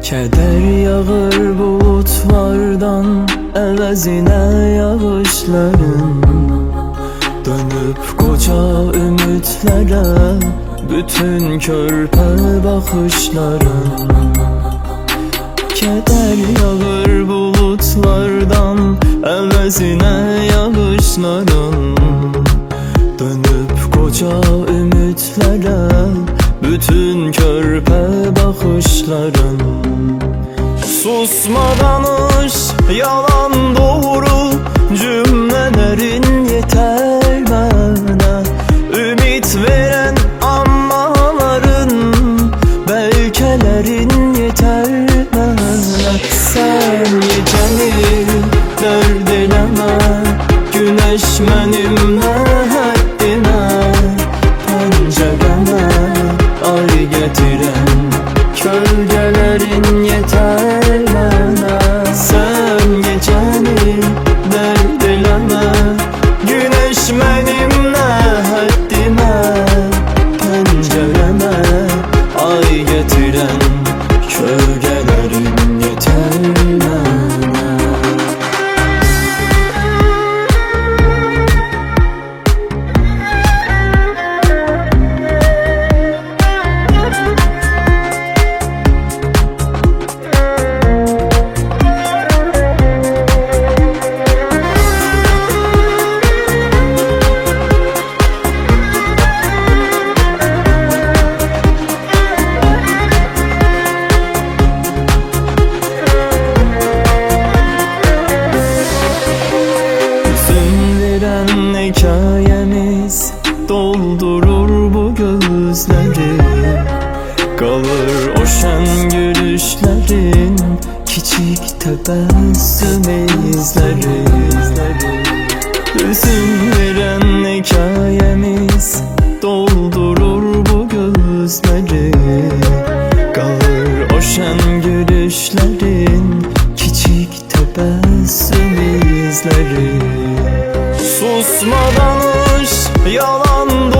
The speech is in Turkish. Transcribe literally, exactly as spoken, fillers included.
Keder yağır bulutlardan, əvəzinə yağışların. Dönüp koca ümitlərə, bütün körpə baxışların. Keder yağır bulutlardan, əvəzinə yağışların. Dönüp koca ümitlərə, bütün körpə baxışların. Susma danış, yalan doğru cümlelerin yeter bana. Ümit veren anmaların, belkelerin yeter bana. Sen geceni dert eleme, güneş benimle haddime. Pencereme ay getiren kölgelerin yeter bana. Sen geceni dert eleme, güneş benimle haddime. Pencereme ay getiren kölgelerin yeter bana. Hikayemiz doldurur bu gözleri. Kalır o şen gülüşlerin, küçük tebessüm izleri. Hüzün veren hikayemiz doldurur bu gözleri. Kalır o şen gülüşlerin, küçük tebessüm izleri. Susma danış, yalan